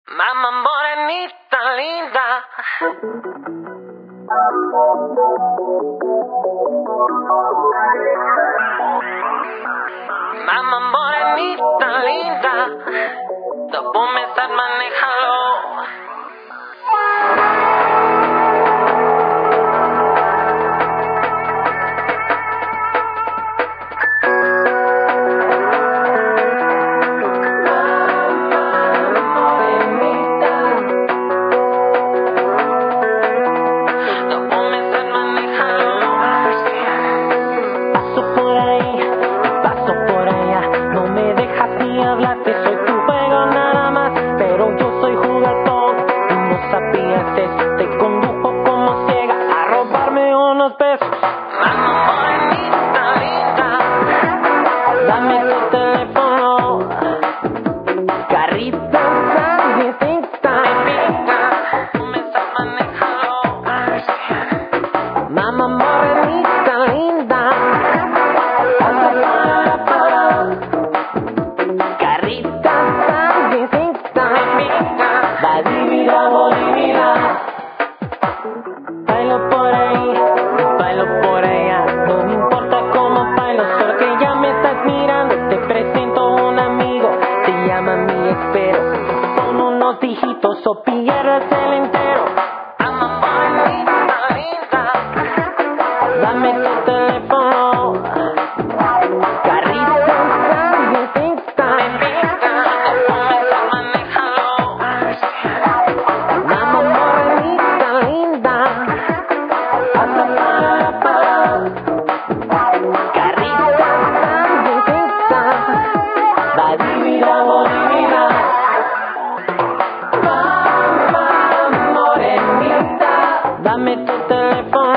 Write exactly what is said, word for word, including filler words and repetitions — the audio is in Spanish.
Mamá morenita linda. Mamá morenita linda. The boom es al manejarlo. Te condujo como ciega a robarme unos pesos. Mamá morenita linda. Dame tu teléfono, carrita, salidita. Tú me estás manejando. Mamá morenita linda. Carrita, salidita. Badibida, bolivida. Bailo por ahí, bailo por allá. No me importa cómo bailo, solo que ya me estás mirando. Te presento a un amigo, se llama mi espero. Son unos dígitos o pierdes el entero. Mamá morenita linda. Dame tu teléfono, carrita, salidita. Tú me estás manejando. Mamá morenita linda. Carrita, salidita. Badibida, bolivida. Mamá morenita. Dame tu teléfono.